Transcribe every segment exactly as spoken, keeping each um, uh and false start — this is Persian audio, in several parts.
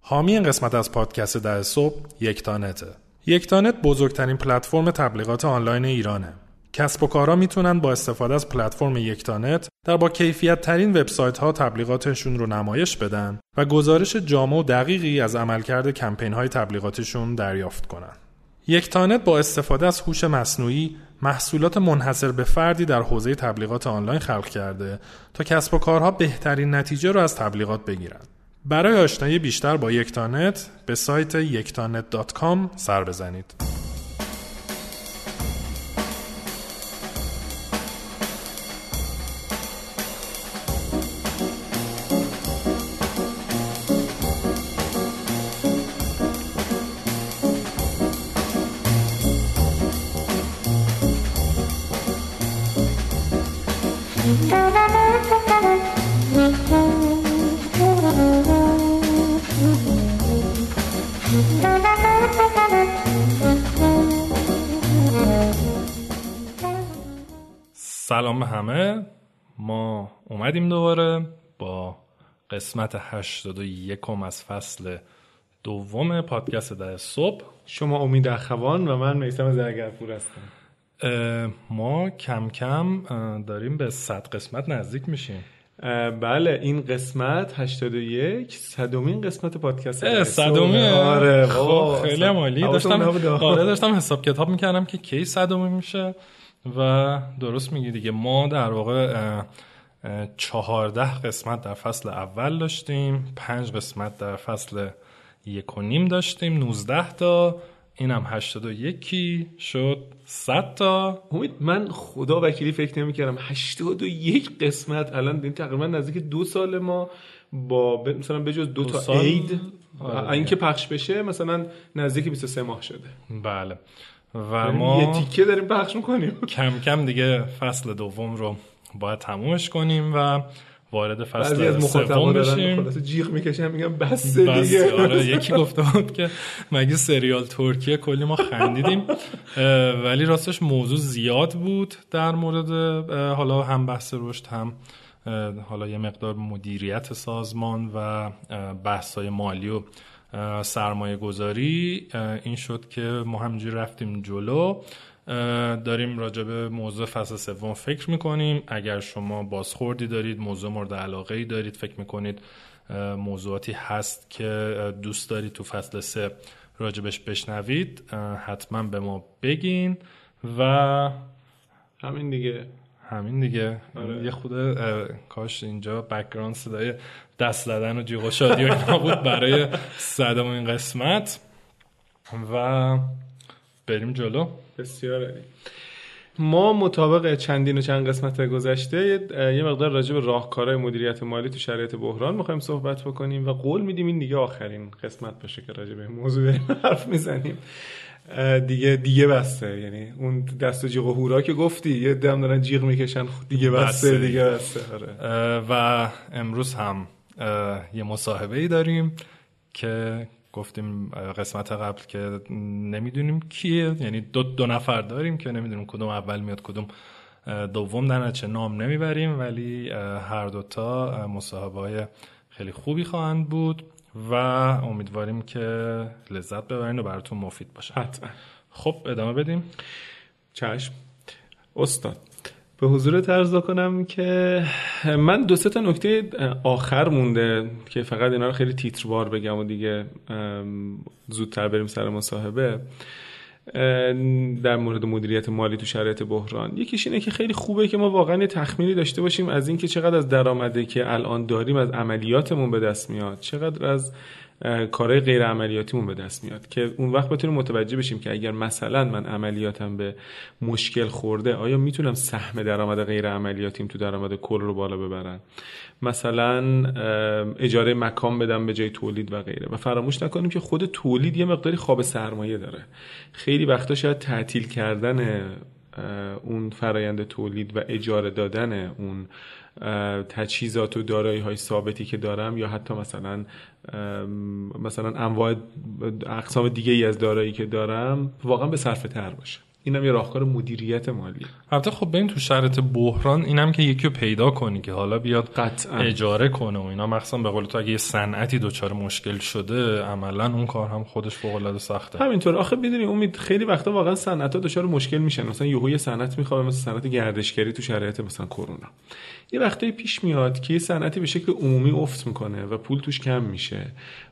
حامی این قسمت از پادکست ده صبح یکتانته. یکتانت بزرگترین پلتفرم تبلیغات آنلاین ایرانه. کسب و کارها میتونن با استفاده از پلتفرم یکتانت در با کیفیت ترین وبسایت ها تبلیغاتشون رو نمایش بدن و گزارش جامع و دقیقی از عملکرد کمپین های تبلیغاتشون دریافت کنن. یکتانت با استفاده از هوش مصنوعی محصولات منحصر به فردی در حوزه تبلیغات آنلاین خلق کرده تا کسب و کارها بهترین نتیجه رو از تبلیغات بگیرن. برای آشنایی بیشتر با یکتانت به سایت یکتانت دات کام سر بزنید. سلام به همه، ما اومدیم دوباره با قسمت هشتاد و یکم از فصل دوم پادکست ده صبح. شما امید اخوان و من میثم زرگرپور هستم. ما کم کم داریم به صد قسمت نزدیک میشیم. بله، این قسمت هشتاد و یک صدومین قسمت پادکست ده صبح. صدومین؟ آره، خب خیلی عالی. داشتم آره داشتم حساب کتاب میکردم که کی صدومین میشه و درست میگی دیگه. ما در واقع چهارده قسمت در فصل اول داشتیم، پنج قسمت در فصل یک و نیم داشتیم، نوزده تا، اینم هشتاد و یکی شد صد تا. امید، من خدا وکیلی فکر نمی‌کردم هشتاد و یک قسمت. الان این تقریبا نزدیک دو سال ما با مثلا بجز دو, دو تا عید اینکه پخش بشه مثلا نزدیک بیست و سه ماه شده. بله، و ما یه تیکه داریم پخش میکنیم. کم کم دیگه فصل دوم رو باید تمومش کنیم و وارد فصل سوم بشیم. خلاص جیغ میکشن میگم بس دیگه. آره، یکی گفته بود که مگه سریال ترکیه، کلی ما خندیدیم. ولی راستش موضوع زیاد بود در مورد حالا هم بحث رشد، هم حالا یه مقدار مدیریت سازمان و بحث‌های مالی و سرمایه گذاری. این شد که ما همینجوری رفتیم جلو، داریم راجع به موضوع فصل سوم فکر میکنیم. اگر شما بازخوردی دارید، موضوع مورد علاقه‌ای دارید، فکر میکنید موضوعاتی هست که دوست دارید تو فصل سه راجبش بشنوید، حتما به ما بگین. و همین دیگه همین دیگه آره. یه خود کاش اینجا بک‌گراند صدای دست زدن و جیغ و شادی و اینا بود برای صدامین قسمت و بریم جلو. بسیار عالی. ما مطابق چندین و چند قسمت گذشته یه مقدار راجع به راهکارهای مدیریت مالی تو شرایط بحران می‌خوایم صحبت بکنیم و قول میدیم این دیگه آخرین قسمت باشه که راجع به این موضوع داریم حرف میزنیم. دیگه دیگه بسته، یعنی اون دست و جیغ و هورا که گفتی یه دم دارن جیغ میکشن، دیگه بسته, بسته دیگه بسته. آره. و امروز هم یه مصاحبه‌ای داریم که گفتیم قسمت قبل که نمیدونیم کیه، یعنی دو دو نفر داریم که نمیدونیم کدوم اول میاد کدوم دوم، در نتیجه نام نمیبریم، ولی هر دوتا مصاحبه‌های خیلی خوبی خواهند بود و امیدواریم که لذت ببرین و براتون مفید باشه. حتما. خب ادامه بدیم. چشم استاد. به حضورت عرض کنم که من دو سه تا نکته آخر مونده که فقط اینا رو خیلی تیتروار بگم و دیگه زودتر بریم سر مصاحبه. در مورد مدیریت مالی تو شرایط بحران، یکیش اینه که خیلی خوبه که ما واقعا یه تخمینی داشته باشیم از این که چقدر از درآمده که الان داریم از عملیاتمون به دست میاد، چقدر از کارهای غیر عملیاتیمون به دست میاد، که اون وقت بتونیم متوجه بشیم که اگر مثلا من عملیاتم به مشکل خورده، آیا میتونم سهم درآمد غیر عملیاتیم تو درآمد کل رو بالا ببرن، مثلا اجاره مکان بدم به جای تولید و غیره. و فراموش نکنیم که خود تولید یه مقداری خواب سرمایه داره. خیلی وقتا شاید تعطیل کردن اون فرایند تولید و اجاره دادن اون تجهیزات و دارایی‌های ثابتی که دارم، یا حتی مثلا مثلا انواع اقسام دیگه ای از دارایی که دارم، واقعا به صرفه تر باشه. اینم یه راهکار مدیریت مالی. البته خب ببین تو شرایط بحران اینم که یکی رو پیدا کنی که حالا بیاد قطعا اجاره کنه و اینا، مخصوصا به قول تو اگه یه صنعتی دچار مشکل شده عملا اون کار هم خودش فوق العاده سخته. همینطور آخه میدونی امید خیلی وقتا واقعا صنعت‌ها دچار مشکل میشن. مثلا یهو یه صنعت میخواد، مثلا صنعت گردشگری تو شرایط مثلا کرونا یه وقتایی پیش میاد که یه صنعتی به شکل عمومی افت میکنه و پول توش کم میشه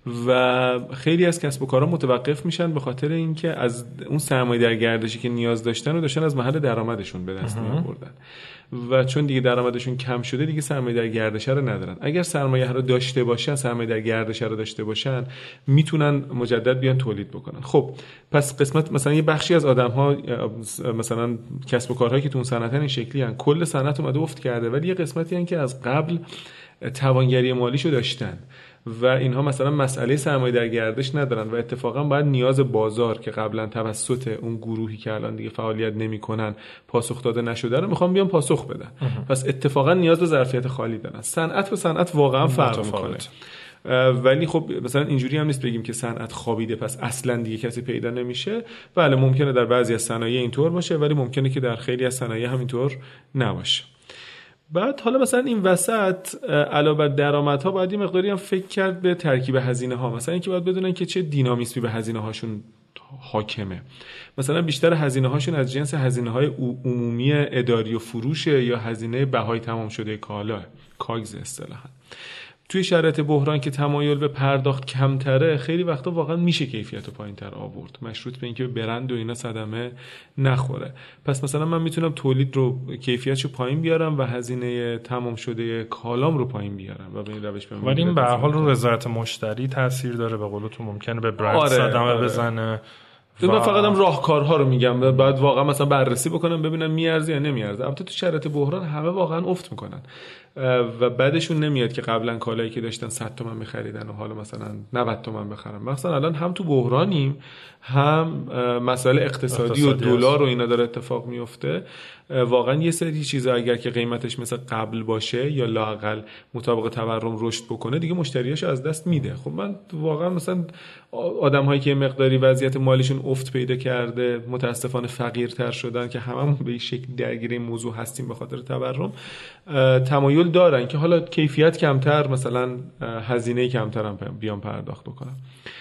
و خیلی از کسب و کارها متوقف میشن به خاطر اینکه از اون سرمایه در گردشی که نیاز داشتن و داشتن از محل درآمدشون به دست میآوردن و چون دیگه درآمدشون کم شده دیگه سرمایه در گردش رو ندارن. اگر سرمایه رو داشته باشن، سرمایه در گردش رو داشته باشن، میتونن مجدد بیان تولید بکنن. خب پس قسمت مثلا یه بخشی از آدم‌ها مثلا کسب و کارهایی که تو اون صنعتن این شکلی ان، کل صنعت اومده افت کرده، ولی یه قسمتی ان که از قبل توانگری مالیشو داشتن و اینها مثلا مسئله سرمایه در گردش ندارن و اتفاقا باید نیاز بازار که قبلا توسط اون گروهی که الان دیگه فعالیت نمیکنن پاسخ داده نشده رو میخوام بیان پاسخ بدن. پس اتفاقا نیاز به ظرفیت خالی دارن. صنعت به صنعت واقعا فرق میکنه. ولی خب مثلا اینجوری هم نیست بگیم که صنعت خوابیده پس اصلا دیگه کسی پیدا نمیشه. بله ممکنه در بعضی از صنایع اینطور باشه ولی ممکنه که در خیلی از صنایع همینطور نباشه. بعد حالا مثلا این وسط علاوه بر درآمدها باید یه مقداری هم فکر کرد به ترکیب هزینه ها. مثلا اینکه باید بدونن که چه دینامیسمی به هزینه هاشون حاکمه. مثلا بیشتر هزینه هاشون از جنس هزینه های عمومی اداری و فروشه یا هزینه بهای تمام شده کالا، کاگز اصطلاحاً. توی شرایط بحران که تمایل به پرداخت کمتره خیلی وقتا واقعا میشه کیفیت رو پایین‌تر آورد، مشروط به اینکه برند و اینا صدمه نخوره. پس مثلا من میتونم تولید رو کیفیتشو پایین بیارم و هزینه تمام شده کالام رو پایین بیارم و به این روش بمونم. ولی این به هر حال رو رضایت مشتری تاثیر داره. به قول تو ممکنه به برند آره، صدمه آره. بزنه. و... من فقط هم راهکارها رو میگم، بعد واقعا مثلا بررسی بکنم ببینم میارزه یا نمیارزه. البته تو شرایط بحران همه واقعا افت میکنن و بعدشون نمیاد که قبلا کالایی که داشتن صد تومن می‌خریدن و حالا مثلا نود تومن بخرن. مثلا الان هم تو بحرانیم، هم مسائل اقتصادی, اقتصادی و دلار و اینا داره اتفاق میفته. واقعا یه سری چیزا اگر که قیمتش مثل قبل باشه یا لااقل مطابق تورم رشد بکنه دیگه مشتریاشو از دست میده. خب من واقعا مثلا آدم‌هایی که مقداری وضعیت مالیشون افت پیدا کرده متاسفانه فقیرتر شدن که هممون به این شکل درگیر این موضوع هستیم به خاطر تورم، تمایل دارن که حالا کیفیت کمتر مثلا هزینه کمتر هم بیان پرداخت بکنن.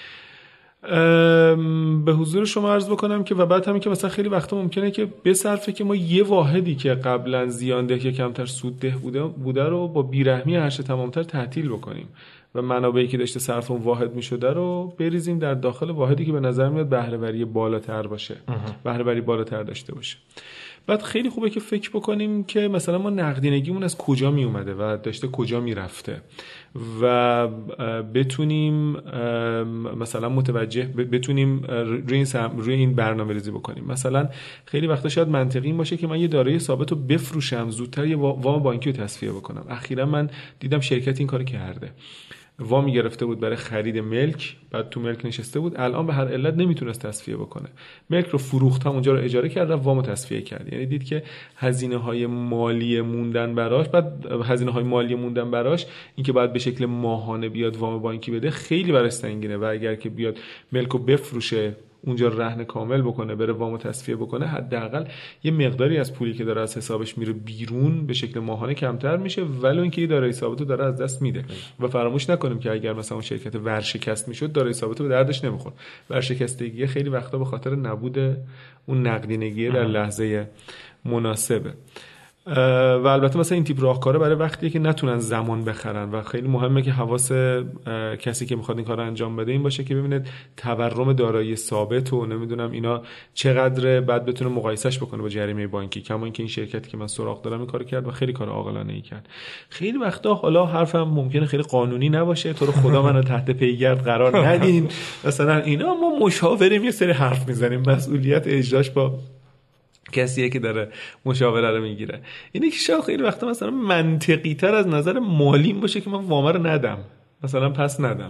به حضور شما عرض بکنم که و بعد همین که مثلا خیلی وقتا ممکنه که به صرفه که ما یه واحدی که قبلا زیانده یا کمتر سودده بوده بوده رو با بیرحمی هرچه تمامتر تعطیل بکنیم و منابعی که داشته صرف اون واحد میشده رو بریزیم در داخل واحدی که به نظر میاد بهره وری بالاتر باشه، بهره وری بالاتر داشته باشه. بعد خیلی خوبه که فکر بکنیم که مثلا ما نقدینگیمون از کجا می اومده و داشته کجا می رفته و بتونیم مثلا متوجه بتونیم روی این روی این برنامه‌ریزی بکنیم. مثلا خیلی وقتا شاید منطقی این باشه که من یه دارایی ثابت رو بفروشم زودتر یه وام بانکی رو تصفیه بکنم. اخیرا من دیدم شرکت این کارو کرده، وامی گرفته بود برای خرید ملک، بعد تو ملک نشسته بود، الان به هر علت نمیتونست تصفیه بکنه، ملک رو فروخت، هم اونجا رو اجاره کرد، رفت وامو تصفیه کرد. یعنی دید که هزینه های مالی موندن براش، بعد هزینه های مالی موندن براش این که باید به شکل ماهانه بیاد وام بانکی بده خیلی براش سنگینه و اگر که بیاد ملک رو بفروشه اونجا رهن کامل بکنه بره وامو تصفیه بکنه، حداقل یه مقداری از پولی که داره از حسابش میره بیرون به شکل ماهانه کمتر میشه، ولی اینکه یه دارایی ثابتو داره از دست میده. و فراموش نکنیم که اگر مثلا اون شرکت ورشکست میشد دارایی ثابتو به دردش نمیخورد. ورشکستگی خیلی وقتا به خاطر نبود اون نقدینگی در لحظه مناسبه. و البته مثلا این تیپ راهکاره برای وقتیه که نتونن زمان بخرن و خیلی مهمه که حواس کسی که میخواد این کارو انجام بده این باشه که ببینه تورم دارایی ثابت و نمیدونم اینا چقدره، بعد بتونه مقایسهش بکنه با جریمه بانکی. کما اینکه این شرکتی که من سراغ دارم این کارو کرد و خیلی کار عاقلانه‌ای کرد. خیلی وقتا حالا حرفم ممکنه خیلی قانونی نباشه، تو رو خدا منو تحت پیگرد قرار ندین مثلا اینا، ما مشاوریم یه سری حرف میزنیم، مسئولیت اجراش با کسیه که داره مشاوره رو میگیره. اینه که شاید خیلی وقتا مثلا منطقی تر از نظر مالیم باشه که من وام رو ندم، مثلا پس ندم،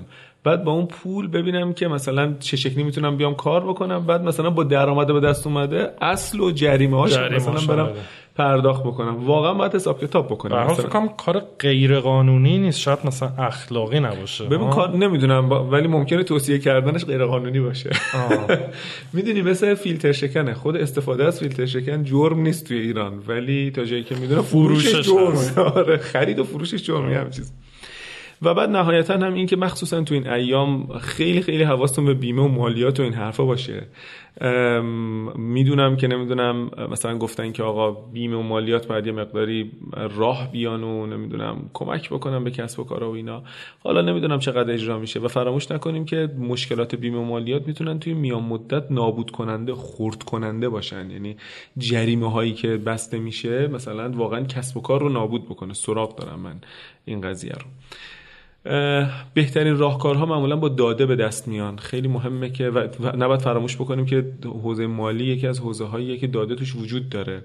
بعد با اون پول ببینم که مثلا چه شکلی میتونم بیام کار بکنم، بعد مثلا با درآمد به دست اومده اصل و جریمه هاش مثلا برم پرداخت بکنم. واقعا باید حساب کتاب بکنیم. مثلا فکر کنم کار غیر قانونی نیست، شاید مثلا اخلاقی نباشه. ببین کار نمیدونم با... ولی ممکنه توصیه کردنش غیر قانونی باشه. میدونی مثلا فیلتر شکنه، خود استفاده از فیلتر شکن جرم نیست توی ایران، ولی تا جایی که میدونم فروشش جرم. آره خرید و فروشش جرمی هم چیز. و بعد نهایتا هم این که مخصوصا تو این ایام خیلی خیلی حواستون به بیمه و مالیات و این حرفا باشه. میدونم که نمیدونم مثلا گفتن که آقا بیمه و مالیات باید یه مقداری راه بیان و نمیدونم کمک بکنم به کسب و کارا و اینا. حالا نمیدونم چقدر اجرا میشه و فراموش نکنیم که مشکلات بیمه و مالیات میتونن توی میان مدت نابود کننده، خرد کننده باشن. یعنی جریمه هایی که بسته میشه مثلا واقعا کسب و کار رو نابود بکنه. سراغ دارم من این قضیه رو. بهترین راهکارها معمولا با داده به دست میان. خیلی مهمه که و نباید فراموش بکنیم که حوزه مالی یکی از حوزه هاییه که داده توش وجود داره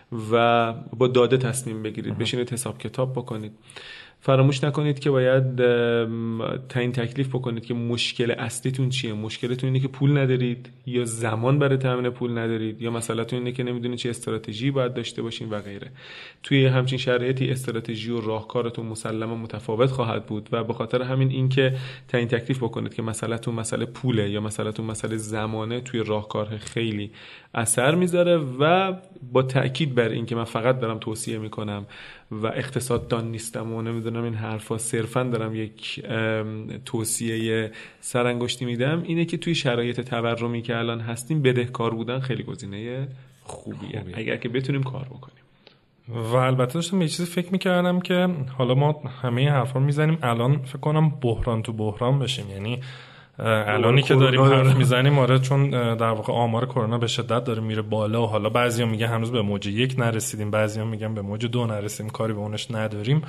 و با داده تصمیم بگیرید، بشینید حساب کتاب بکنید. فراموش نکنید که باید تعیین تکلیف بکنید که مشکل اصلیتون چیه. مشکلتون اینه که پول ندارید یا زمان برای تامین پول ندارید یا مسئله‌تون اینه که نمیدونید چه استراتژی باید داشته باشین و غیره. توی همچین شرایطی استراتژی و راهکارتون مسلما متفاوت خواهد بود و به خاطر همین این که تعیین تکلیف بکنید که مسئله‌تون مسئله پوله یا مسئله‌تون مسئله زمانه توی راهکار خیلی اثر میذاره. و با تأکید بر این که من فقط دارم توصیه میکنم و اقتصاددان نیستم و نمیدونم این حرفا، صرفا دارم یک توصیه سرانگشتی میدم، اینه که توی شرایط تورمی که الان هستیم بدهکار بودن خیلی گزینه خوبیه, خوبیه. اگر که بتونیم کار بکنیم. و البته داشتم یه چیزی فکر میکردم که حالا ما همه این حرفا رو میزنیم، الان فکر کنم بحران تو بحران بشیم. یعنی الانی که داریم حرف میزنیم آره، چون در واقع آمار کرونا به شدت داره میره بالا و حالا بعضیا میگن هنوز به موج یک نرسیدیم، بعضیا میگن به موج دو نرسیدیم، کاری به اونش نداریم.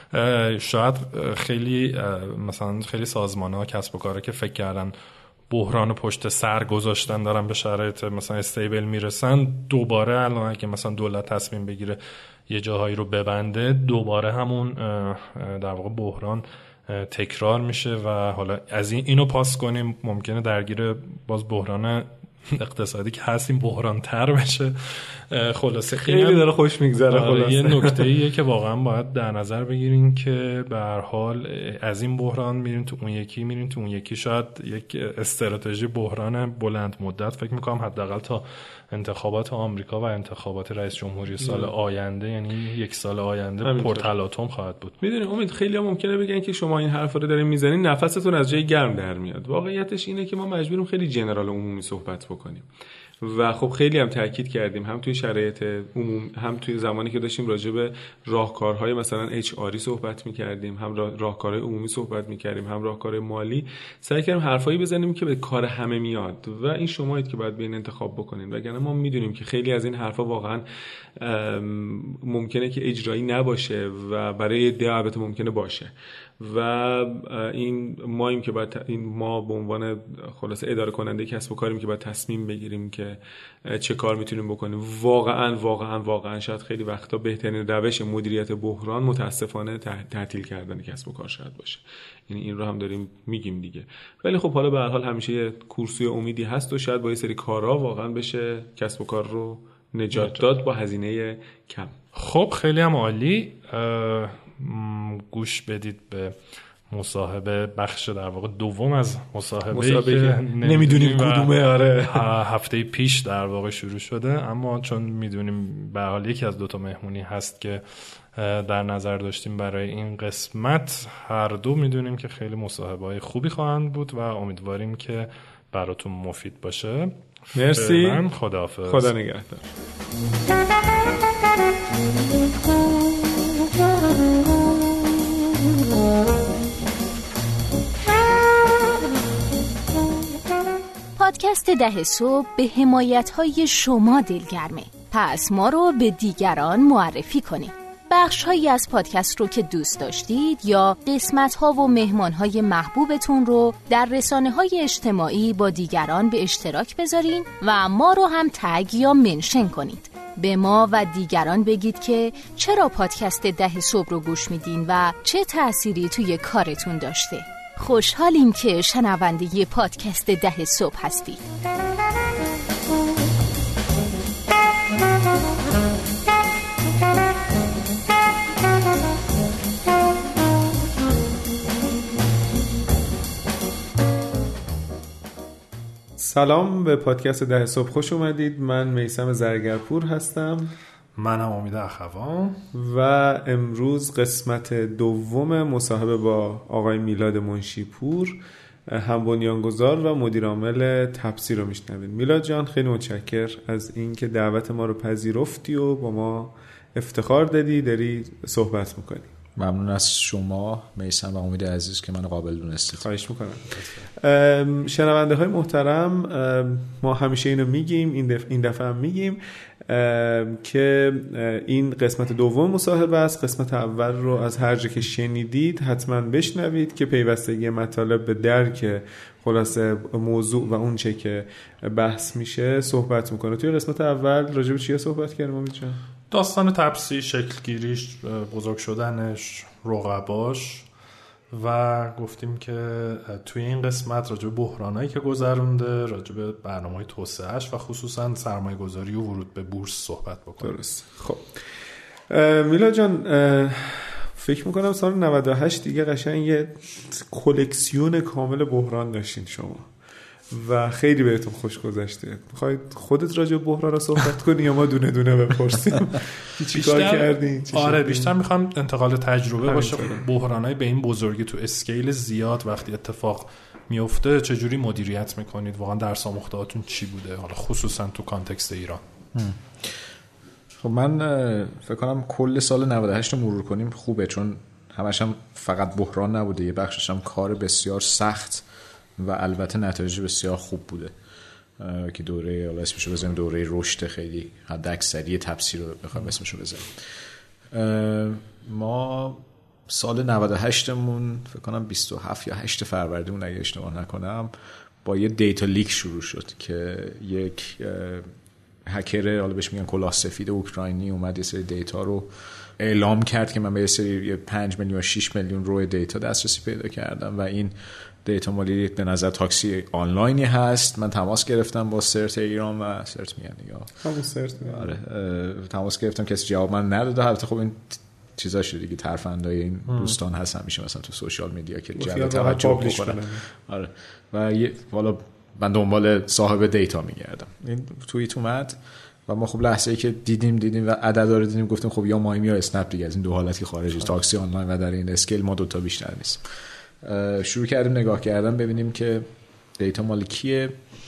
شاید خیلی مثلا خیلی سازمان‌ها کسب و کارا که فکر کردن بحران پشت سر گذاشتن دارن به شرایط مثلا استیبل میرسن، دوباره الان اگه مثلا دولت تصمیم بگیره یه جاهایی رو ببنده دوباره همون در واقع بحران تکرار میشه و حالا از این اینو پاس کنیم ممکنه درگیر باز بحران اقتصادی که هستیم بحران تر بشه. خلاصه خیلی داره خوش میگذره. خلاصه یه نکته ایه که واقعا باید در نظر بگیرین که به هر حال از این بحران میرین تو اون یکی، میرین تو اون یکی. شاید یک استراتژی بحران بلند مدت فکر میکنم حداقل تا انتخابات آمریکا و انتخابات رئیس جمهوری سال آینده، یعنی یک سال آینده پرتلاطم خواهد بود. میدونی امید، خیلی ها ممکنه بگن که شما این حرفا رو دارین میزنین نفستون از جای گرم در میاد. واقعیتش اینه که ما مجبوریم خیلی جنرال عمومی صحبت بکنیم و خب خیلی هم تاکید کردیم هم توی شرایط عموم، هم توی زمانی که داشتیم راجع به راهکارهای مثلا اچ آری صحبت می‌کردیم، هم راهکارهای عمومی صحبت می‌کردیم، هم راهکارهای مالی. سعی کردیم حرفایی بزنیم که به کار همه میاد و این شمایید که باید بین انتخاب بکنین. وگرنه ما میدونیم که خیلی از این حرفا واقعا ممکنه که اجرایی نباشه و برای ده البته ممکنه باشه و این ماییم که باید این ما به عنوان خلاصه اداره کننده کسب و کاریم که باید تصمیم بگیریم که چه کار میتونیم بکنیم. واقعا واقعا واقعا شاید خیلی وقتا بهترین روش مدیریت بحران متاسفانه تعطیل کردن کسب و کار شاید باشه. یعنی این رو هم داریم میگیم دیگه. ولی خب حالا به هر حال همیشه یه کورسوی امیدی هست و شاید با یه سری کارا واقعا بشه کسب و کار رو نجات داد با هزینه کم. خب خیلی هم عالی. گوش بدید به مصاحبه، بخش در واقع دوم از مصاحبه, مصاحبه که نمیدونیم کدومه. آره هفته پیش در واقع شروع شده، اما چون میدونیم به حال یکی از دوتا مهمونی هست که در نظر داشتیم برای این قسمت، هر دو میدونیم که خیلی مصاحبه های خوبی خواهند بود و امیدواریم که براتون مفید باشه. مرسی. خداحافظ. خدا نگهدار. پادکست ده صبح به حمایت‌های شما دلگرمه. پس ما رو به دیگران معرفی کنید. بخش‌هایی از پادکست رو که دوست داشتید یا قسمت‌ها و مهمان‌های محبوبتون رو در رسانه‌های اجتماعی با دیگران به اشتراک بذارین و ما رو هم تگ یا منشن کنید. به ما و دیگران بگید که چرا پادکست ده صبح رو گوش میدین و چه تأثیری توی کارتون داشته. خوشحالیم که شنونده پادکست ده صبح هستید. سلام، به پادکست ده صبح خوش اومدید. من میثم زرگرپور هستم. منم امید اخوان و امروز قسمت دوم مصاحبه با آقای میلاد منشیپور، هم بنیانگذار و مدیر عامل تپسی رو میشنوید. میلاد جان، خیلی متشکر از اینکه دعوت ما رو پذیرفتی و با ما افتخار دادی داری صحبت میکنی. ممنون از شما میثم و امید عزیز که منو قابل دونستید. خواهش میکنم. شنونده های محترم، ما همیشه اینو میگیم، این دفعه, این دفعه هم میگیم که این قسمت دوم مصاحبه است. قسمت اول رو از هر جا که شنیدید حتما بشنوید که پیوستگی مطالب به درک خلاصه موضوع و اون چه که بحث میشه صحبت میکنه. توی قسمت اول راجع به چیه صحبت کردیم امید جان؟ داستان تپسی، شکلگیریش، بزرگ شدنش، رقباش، و گفتیم که توی این قسمت راجع به بحرانایی که گذرونده، راجع به برنامه‌های توسعه‌اش و خصوصا سرمایه‌گذاری و ورود به بورس صحبت بکنیم. درست. خب میلاد جان، فکر میکنم سال نود و هشت دیگه قشنگ یه کلکسیون کامل بحران داشتین شما و خیلی بهتون خوش گذشته. میخواید خودت راجع به بحران را صحبت کنی یا ما دونه دونه بپرسیم چی کار کردین؟ آره، بیشتر میخوام انتقال تجربه باشه. بحرانای به این بزرگی تو اسکیل زیاد وقتی اتفاق میفته چجوری مدیریت میکنید؟ واقعا درس آموختهاتون چی بوده، حالا خصوصا تو کانتکست ایران؟ خب من فکر کنم کل سال نود و هشت رو مرور کنیم خوبه، چون همش هم فقط بحران نبوده، یه بخشش هم کار بسیار سخت و البته نتایج بسیار خوب بوده که دوره، حالا اسمشو بزنیم دوره رشد خیلی حد اکثری تپسی رو بخوایم اسمشو بزنیم. ما سال نود و هشت مون فکر کنم بیست و هفت یا هشت فروردین اگه اشتباه نکنم با یه دیتا لیک شروع شد که یک هکر، حالا بهش میگن کلاه سفید اوکراینی، اومد یه سری دیتا رو اعلام کرد که من به یه سری پنج میلیون و شش میلیون رو دیتا دسترسی پیدا کردم و این دیتا مالی به نظر تاکسی آنلاینی هست. من تماس گرفتم با سرت ایران و سرت میگن دیگه همون سرت میگن. آره، تماس گرفتم، کسی جواب من نداد. البته خب این چیزا شده دیگه، ترفندای این دوستان هست همیشه مثلا تو سوشال میدیا که جلب توجه بکنن. آره، و یه والا من دنبال صاحب دیتا میگردم. این توییت اومد و ما خب لحظه ای که دیدیم دیدیم و عددا رو دیدیم گفتیم خب یا مایم یا اسنپ دیگه، از این دو حالتی خارجی تاکسی آنلاین و در این اسکیل ما دو تا بیشتر نیست. شروع کردیم نگاه کردن ببینیم که دیتا مال کیه.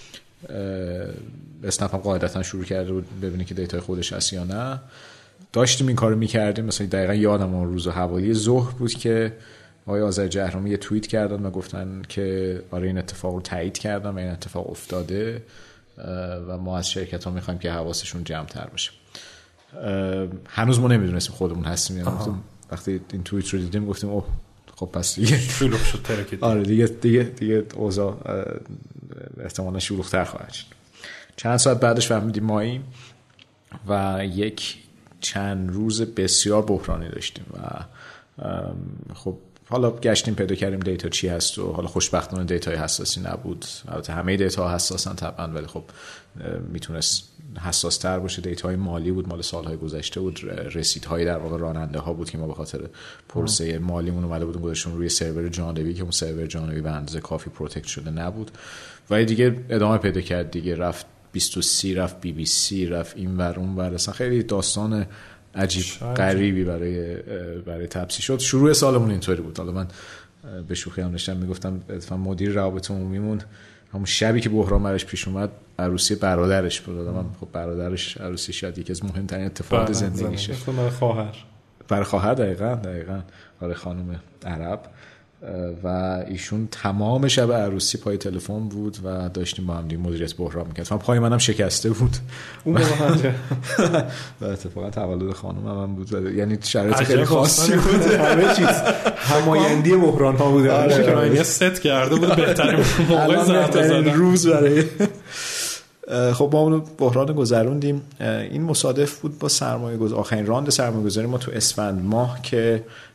اسنپ هم قاعدتا شروع کرده بود ببینیم که دیتای خودش هست یا نه. داشتیم این کارو میکردیم، مثلا دقیقاً یادم اون روز حوالی ظهر بود که آقای آذر جهرمی یه توییت کردن و گفتن که آره این اتفاق رو تایید کردن و این اتفاق افتاده و ما از شرکت ها میخوایم که حواسشون جمع تر باشه. هنوز ما نمیدونستیم خودمون هستیم، یعنی وقتی این توییت رو دیدیم گفتیم اوه خب پس دیگه شلوغ شد ترکید. آره دیگه دیگه دیگه اوضاع احتمالاً شلوغ‌تر خواهد شد. چند ساعت بعدش فهمیدیم ماییم و یک چند روز بسیار بحرانی داشتیم و خب حالا گشتیم پیدا کردیم دیتا چی هست و حالا خوشبختانه دیتای حساسی نبود. البته همه دیتا حساسن طبعا، ولی خب میتونست حساس تر باشه. دیتاهای مالی بود، مال سالهای گذشته بود، رسیدهای در واقع راننده ها بود که ما به خاطر پروسه مالیمون اومده بودیم گذاشتیم روی سرور جانبی که اون سرور جانبی به اندازه کافی پروتکت شده نبود و دیگه ادامه پیدا کرد دیگه، رفت بیست و سه، رفت بی بی سی، رفت این ور اون ور. اصلا خیلی داستان عجیب غریبی برای برای تپسی شد. شروع سالمون اینطوری بود. حالا من به شوخی هم داشتم میگفتم اتفاقا مدیر روابط عمومیمون همون شبی که بحران برش پیش اومد عروسی برادرش بود. من خب برادرش عروسی شاید یکی از مهمترین اتفاقات زندگیشه. برای خواهر برای خواهر دقیقاً دقیقاً برای خانم عرب و ایشون تمام شب عروسی پای تلفن بود و داشتیم با هم دیگه مدیریت بحران می‌کردیم. من پای منم شکسته بود اون موقع و اتفاقا تولد خانم من بود، یعنی شرایط خیلی خاصی بود. همه چیز همایندی بحران ها بود. اوکراینیا ست کرده بود بهترین موقع زدن روز برای خب ما اون بحران گذروندیم. این مصادف بود با سرمایه گذاری، آخرین راند سرمایه گذاری ما تو اسفند ماه که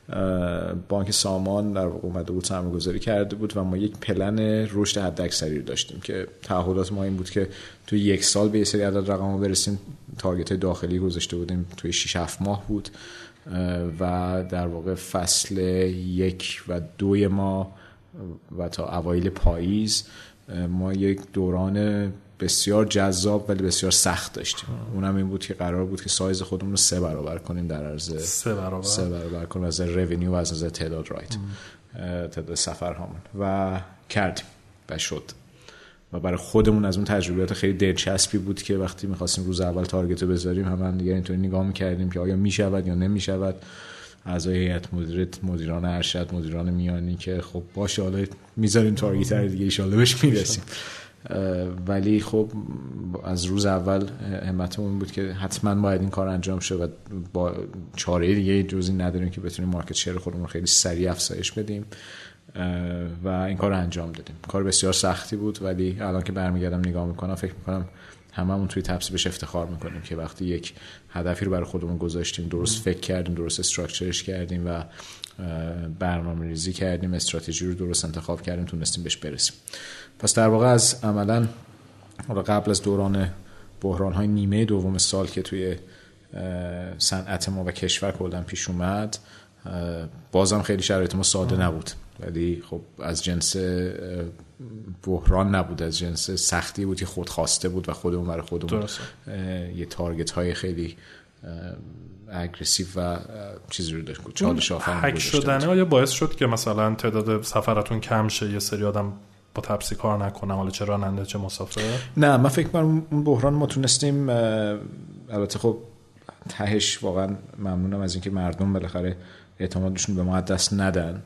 بانک سامان در واقع اومده بود سرمایه‌گذاری کرده بود و ما یک پلن رشد حداکثری رو داشتیم که تعهدات ما این بود که توی یک سال به یه سری عدد رقم‌ها برسیم. تارگت داخلی گذاشته بودیم توی شش هفت ماه بود و در واقع فصل یک و دوی ما و تا اوایل پاییز ما یک دوران بسیار جذاب ولی بسیار سخت داشتیم. اونم این بود که قرار بود که سایز خودمون رو سه برابر کنیم در عرض سه برابر سه برابر کنیم از رونیو و از نظر تعداد رایت تعداد سفرهامون و کردیم و شد. و برای خودمون از اون تجربیات خیلی دلچسبی بود که وقتی می‌خواستیم روز اول تارگت رو بذاریم همون دیگه اینطوری نگاه می‌کردیم که آیا میشود یا نمیشود. اعضای هیئت مدیره، مدیران ارشد، مدیران میانی که خب باشه حالا میذاریم تارگت رو دیگه ان شاءالله بهش میرسیم. ولی خب از روز اول همتمون بود که حتما باید این کار انجام شه و با چاره دیگه جزئی نداریم که بتونیم مارکت شیر خودمون رو خیلی سریع افزایش بدیم و این کار رو انجام دادیم. کار بسیار سختی بود ولی الان که برمیگردم نگاه میکنم فکر میکنم هممون توی تپسی بهش افتخار میکنیم که وقتی یک هدفی رو برای خودمون گذاشتیم، درست فکر کردیم، درست استراکچرش کردیم و برنامه‌ریزی کردیم، استراتژی رو درست انتخاب کردیم، تونستیم بهش برسیم. پس در واقع از عملاً قبل از دوران بحران‌های نیمه دوم سال که توی صنعت ما و کشور کلاً پیش اومد، بازم خیلی شرایط ما ساده نبود ولی خب از جنس بحران نبود، از جنس سختی بود که خود خواسته بود و خودمون برای خودمون یه تارگت های خیلی اگریسیو و چیزی رو داشت. چالش آفرین هک شدنه آیا باعث شد که مثلا تعداد سفراتون کم شه، یه سری آدم با تپسی کار نکنم، حالا چه راننده چه مسافر؟ نه من فکر کنم اون بحران ما تونستیم، البته خب تهش واقعا ممنونم از اینکه مردم بالاخره اعتمادشون به ما دست ندن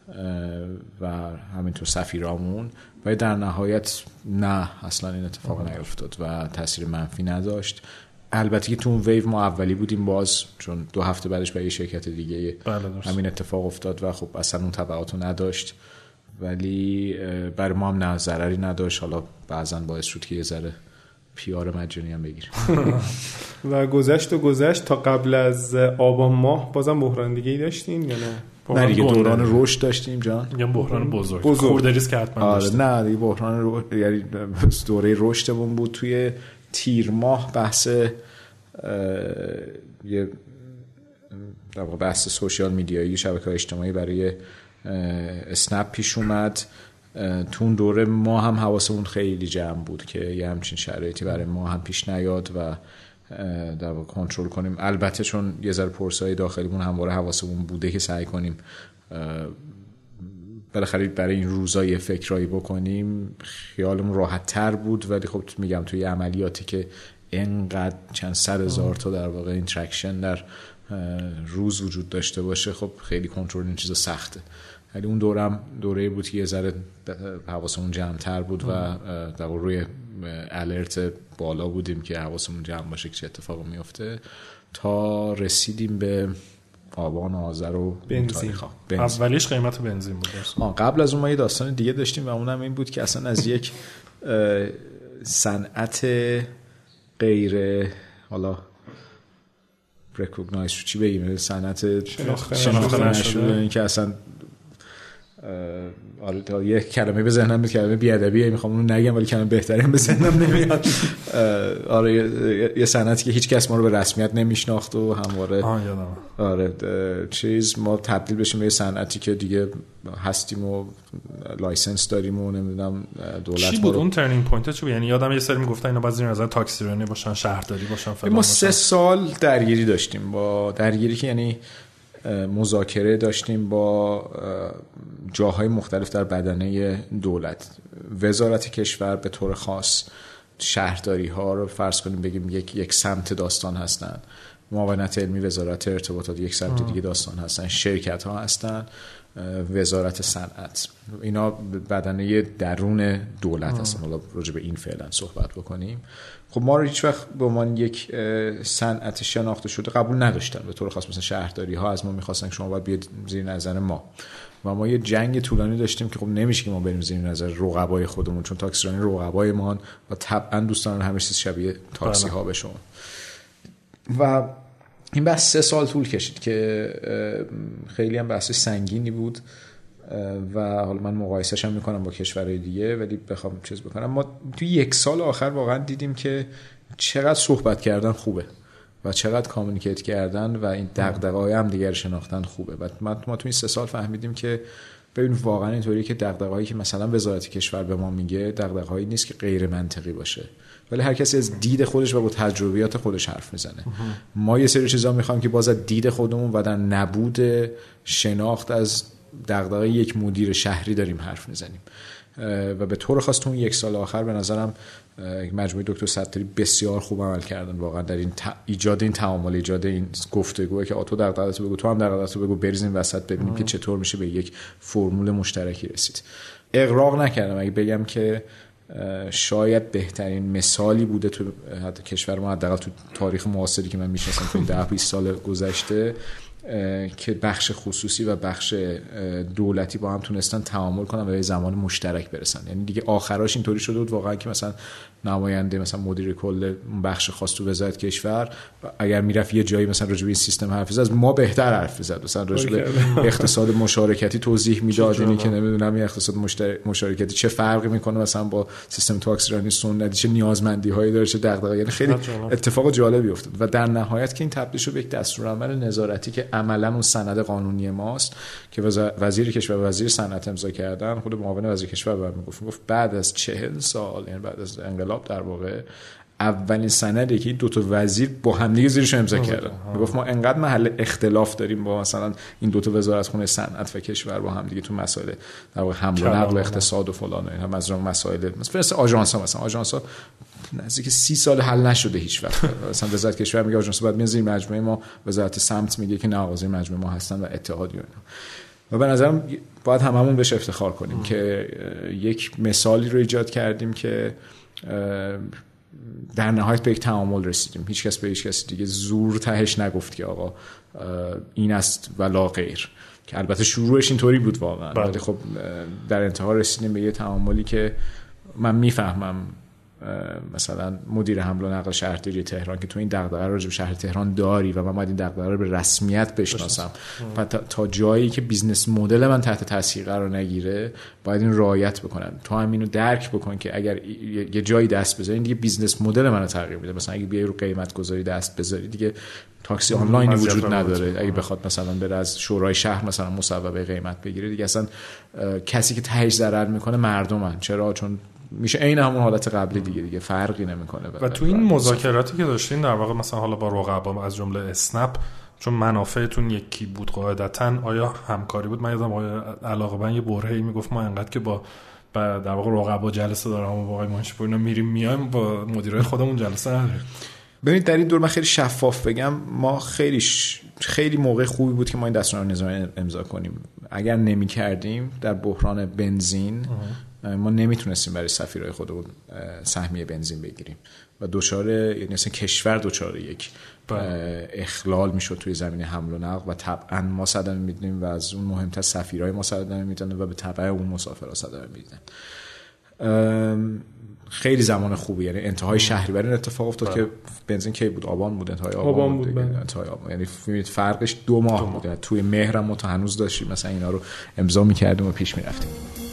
و همینطور سفیرامون، ولی در نهایت نه اصلا این اتفاق نیفتاد و تاثیر منفی نداشت. البته که تو اون ویو ما اولی بودیم باز، چون دو هفته بعدش برای شرکت دیگه همین اتفاق افتاد و خب اصلا اون تبعاتو نداشت، ولی برای ما هم نه ضرری نداشت. حالا بعضا باعث شد که یه ذره پیار مجانی هم بگیر. و گذشت و گذشت تا قبل از آبان ماه بازم بحران دیگه ای داشتیم یا نه؟ نه دیگه دوران رشد داشتیم جان. یا بحران بزرگ. بزرگ. خورده ریسک حتما داشتیم. نه دیگه بحران رو... یعنی دوره رشدمون بود. توی تیر ماه بحث یه در واقع بحث سوشال میدیایی، شبکه‌های اجتماعی برای اسنپ پیش اومد. تو اون دوره ما هم حواسمون خیلی جمع بود که یه همچین شرایطی برای ما هم پیش نیاد و در واقع کنترل کنیم. البته چون یه ذره پرسای داخلیمون همواره حواسمون بوده که سعی کنیم بالاخره برای این روزا یه فکرایی بکنیم، خیالمون راحت تر بود. ولی خب میگم توی عملیاتی که اینقدر چند صد هزار تا در واقع اینتراکشن در روز وجود داشته باشه، خب خیلی کنترل این چیزا سخته. ولی اون دورم دوره بود که یه ذره حواسمون جمع تر بود و در واقع روی الرت بالا بودیم که حواسمون جمع باشه که چه اتفاقی میفته، تا رسیدیم به آبان و آذر و بنزین. اولیش قیمت بنزین بود. آه قبل از اون ما یه داستان دیگه داشتیم و اونم این بود که اصلا از یک صنعت غیر حالا ریکگنایز چی بگیم، صنعت شناخته نشده، این که اصلا آره یه کلمه به ذهنم میاد، کلمه بیادبیه میخوام اونو نگم ولی کلمه بهتری هم به ذهنم نمیاد. آره یه صنعتی که هیچ کس ما رو به رسمیت نمیشناخت و همواره آره چیز ما تبدیل بشیم به یه صنعتی که دیگه هستیم و لایسنس داریم و نمیدونم دولت چی بود اون ترنینگ پوینت چی بود؟ یعنی یادم یه سری میگفتن اینا باز نظر تاکسی رانی باشن، شهرداری باشن، فلان. ما سه سال درگیری داشتیم، با درگیری که یعنی مذاکره داشتیم با جاهای مختلف در بدنه دولت، وزارت کشور به طور خاص، شهرداری ها رو فرض کنیم بگیم یک یک سمت داستان هستن، معاونت علمی وزارت ارتباطات یک سمت دیگه داستان هستن، شرکت ها هستن، وزارت صنعت، اینا بدنه درون دولت هستن. حالا راجع به این فعلا صحبت بکنیم. خب ما رو هیچ وقت به عنوان یک صنعت شناخته شده قبول نداشتن به طور خاص. مثلا شهرداری ها از ما می‌خواستن که شما باید بیاید زیر نظر ما و ما یه جنگ طولانی داشتیم که خب نمیشه که ما بریم زیر نظر رقبای خودمون، چون تاکسیرانی رقبای ما و طبعا دوستان همه چیز شبیه تاکسی ها بشون. و این بحث سه سال طول کشید که خیلی هم بحث سنگینی بود و حالا من مقایسه‌ش هم میکنم با کشورهای دیگه، ولی بخوام چیز بکنم، ما توی یک سال آخر واقعا دیدیم که چقدر صحبت کردن خوبه و چقدر کامیونیکیت کردن و این دغدغه‌های هم دیگر شناختن خوبه. و ما ما تو این سه سال فهمیدیم که ببین واقعا اینطوریه که دغدغه‌هایی که مثلا وزارت کشور به ما میگه دغدغه‌هایی نیست که غیر منطقی باشه، ولی هر کسی از دید خودش و با تجربیات خودش حرف میزنه. ما یه سری چیزا میخوایم که باز از دید خودمون و در نبود شناخت از دغدغه یک مدیر شهری داریم حرف میزنیم. و به طور خاص تو اون یک سال آخر به نظرم مجموعه دکتر ستاری بسیار خوب عمل کردن واقعا در این ایجاد این تعامل، ایجاد این گفتگو که تو دغدغه‌تو بگو، تو هم دغدغه‌تو بگو، بریزیم وسط ببینیم که چطور میشه به یک فرمول مشترکی رسید. اغراق نکردم اگه بگم که شاید بهترین مثالی بوده تو حتی کشور ما، حداقل تو تاریخ معاصری که من میشناسم تو ده بیست سال گذشته، که بخش خصوصی و بخش دولتی با هم تونستن تعامل کنن و به زمان مشترک برسن. یعنی دیگه آخراش اینطوری شده بود واقعا که مثلا نماینده مثلا مدیر کل بخش خاص تو وزارت کشور اگر میرفت یه جایی مثلا راجع به این سیستم حرف زد، از ما بهتر حرف زد، مثلا راجع به اقتصاد مشارکتی توضیح میداد، اینی که نمیدونم این اقتصاد مشارکتی چه فرقی میکنه مثلا با سیستم تاکس رانی سنتی، چه نیازمندی هایی داره، چه دغدغه. یعنی خیلی اتفاق جالبی افتاد و در نهایت که این تبدیل شد به یک دستورالعمل نظارتی که عملاً اون سند قانونی ماست که وزیر کشور و وزیر صنعت امضا کردن. خود معاون وزیر کشور برام میگفت گفت بعد از چهل سال، یعنی بعد از انقلاب در واقع، اولین سندی که این دو تا وزیر با هم دیگه زیرش امضا کردن. میگفت ما انقدر محل اختلاف داریم با مثلا این دو تا وزارتخونه صنعت و کشور با هم دیگه تو مسائل در واقع حمل و نقل و اقتصاد و فلان، هم از اون مسائل مثلا آژانس‌ها، مثلا آژانس‌ها نزدیک سی سال حل نشده هیچ وقت. مثلا وزارت کشور میگه آژانس باید میاد زیر مجموعه ما، وزارت سمت میگه که نه آقا زیر مجموعه ما هستن و اتحادی و اینا. و به نظرم باید هممون بهش افتخار کنیم ام. که یک مثالی رو ایجاد کردیم که در نهایت به یک تعامل رسیدیم. هیچ کس به هیچ کس دیگه زور تهش نگفت که آقا این است و لا غیر، که البته شروعش اینطوری بود واقعا، ولی خب در انتها رسیدیم به یه تعاملی که من میفهمم مثلا مدیر حمل و نقل شهرداری تهران که تو این دغدغه راجع به شهر تهران داری و من باید این دغدغه رو به رسمیت بشناسم و تا, تا جایی که بیزنس مدل من تحت تاثیر قرار نگیره باید این رعایت بکنم. تو هم اینو درک بکن که اگر یه جایی دست بذاری دیگه بیزنس مدل منو تغییر میده. مثلا اگه بیای رو قیمت گذاری دست بذاری دیگه تاکسی آنلاین وجود نداره. اگه بخواد مثلا بره از شورای شهر مثلا مصوبه قیمت بگیره دیگه اصلا کسی که تهش ضرر میکنه مردمن. چرا؟ چون میشه عین همون حالت قبلی دیگه دیگه فرقی نمیکنه. و تو این مذاکراتی که داشتین در واقع مثلا حالا با رقبا از جمله اسنپ، چون منافعتون یکی بود قاعدتاً، آیا همکاری بود؟ من یادم آقای علاقه‌مند یه برهه‌ای میگفت ما انقدر که با در واقع رقبا جلسه دارم و با آقای منشپور اینا میریم میایم، با مدیرای خودمون جلسه نداریم. ببینید در این دور من خیلی شفاف بگم، ما خیلی ش... خیلی موقع خوبی بود که ما این دستورالعمل نظامی امضا کنیم. اگر نمی‌کردیم در بحران بنزین ما نمیتونستیم برای سفیرهای خودمون سهمیه بنزین بگیریم و دچار، یعنی اصلا کشور دچار یک اخلال میشد توی زمینه حمل و نقل و طبعا ما صدمه میدیم و از اون مهمتر سفیرهای ما صدمه میدن و به تبع اون مسافرها صدمه میدن. خیلی زمان خوبی، یعنی انتهای شهریور این اتفاق افتاد با. که بنزین کی بود؟ آبان بود، انتهای آبان, آبان بود, بود انتهای آبان. یعنی فهمید فرقش دو ماه دو بود. توی مهر ما تا هنوز داشتیم مثلا اینا رو امضا می‌کردیم و پیش می‌رفتیم.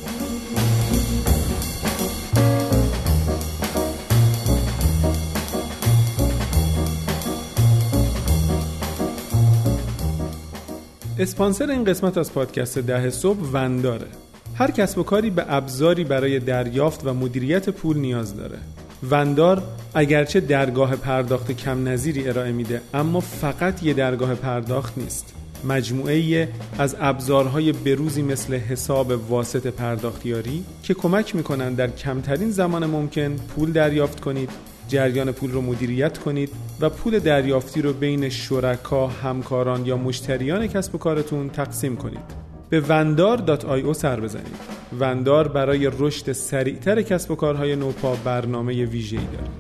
اسپانسر این قسمت از پادکست ده صبح ونداره. هر کسب و کاری به ابزاری برای دریافت و مدیریت پول نیاز داره. وندار اگرچه درگاه پرداخت کم نظیری ارائه میده، اما فقط یه درگاه پرداخت نیست. مجموعه‌ای از ابزارهای بروزی مثل حساب واسط پرداختیاری که کمک میکنن در کمترین زمان ممکن پول دریافت کنید، جریان پول رو مدیریت کنید و پول دریافتی رو بین شرکا، همکاران یا مشتریان کسب و کارتون تقسیم کنید. به وندار دات آی او سر بزنید. وندار برای رشد سریعتر کسب و کارهای نوپا برنامه ویژه‌ای داره.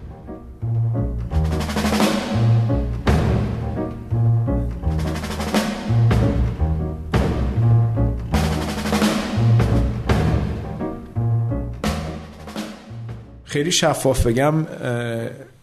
خیلی شفاف بگم،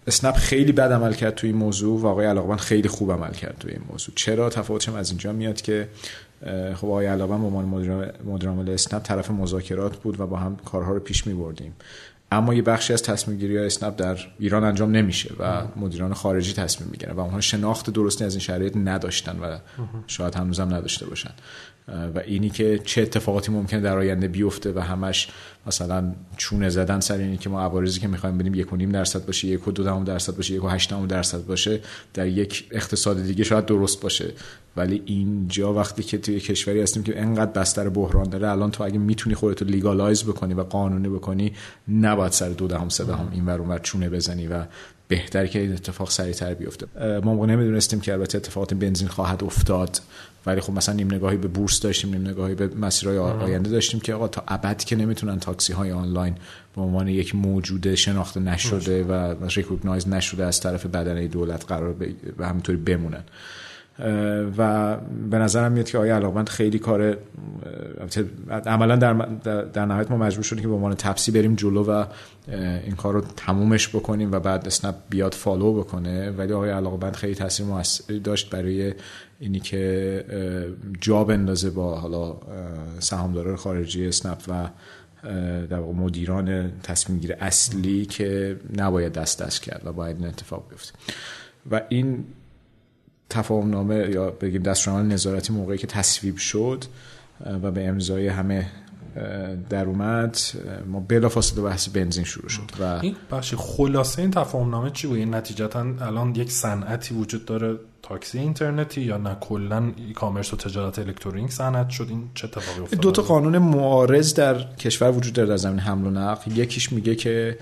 اسنپ خیلی بد عمل کرد توی این موضوع و آقای علاقمند خیلی خوب عمل کرد توی این موضوع. چرا؟ تفاوتش از اینجا میاد که خب آقای علاقمند به عنوان مدیر عامل اسنپ طرف مذاکرات بود و با هم کارها رو پیش می‌بردیم، اما یه بخشی از تصمیم گیری های اسنپ در ایران انجام نمیشه و مدیران خارجی تصمیم میگیرن و اونها شناخت درستی از این شرایط نداشتن و شاید هنوزم نداشته باشن و اینی که چه اتفاقاتی ممکنه در آینده بیفته و همش مثلا چونه زدن سر اینی که ما عوارضی که میخوایم بدیم یک و نیم درصد باشه، یک و دو دهم درصد باشه، یک و هشت دهم درصد باشه، در یک اقتصاد دیگه شاید درست باشه، ولی اینجا وقتی که توی کشوری هستیم که انقدر بستر بحران داره، الان تو اگه میتونی خودت رو لیگالایز بکنی و قانونی بکنی، نباید سر دو دهم سه دهم اینور اونور چونه بزنی و بهتر که این اتفاق سریعتر بیفته. ما موقع نمیدونستیم که البته اتفاقات بنزین خواهد افتاد، ولی خب مثلا نیم نگاهی به بورس داشتیم، نیم نگاهی به مسیرهای آینده داشتیم که آقا تا ابد که نمیتونن تاکسی های آنلاین به عنوان یک موجود شناخته نشده و ریکگنایز نشده از طرف بدنه دولت قرار به همینطوری بمونن. و به نظرم میاد که آقای علاقمند خیلی کار عملا در در نهایت ما مجبور شدیم که به عنوان تپسی بریم جلو و این کار رو تمومش بکنیم و بعد اسنپ بیاد فالو بکنه، ولی آقای علاقمند خیلی تاثیر موثری داشت برای اینی که جا بندازه با حالا سهامداران خارجی اسنپ و در واقع مدیران تصمیم گیر اصلی که نباید دست دست کرد و باید این اتفاق بیفته. و این تفاهم نامه یا بگیم دستورالعمل نظارتی موقعی که تصویب شد و به امضای همه در اومد، ما بلافاصله بحث بنزین شروع شد. و این بخش خلاصه این تفاهم نامه چی بود؟ این نتیجتا الان یک صنعتی وجود داره، تاکسی اینترنتی، یا نه کلا ای کامرس و تجارت الکترونیک صنعت شد؟ این چه اتفاقی افتاد؟ دو تا قانون معارض در کشور وجود داره در زمین حمل و نقل. یکیش میگه که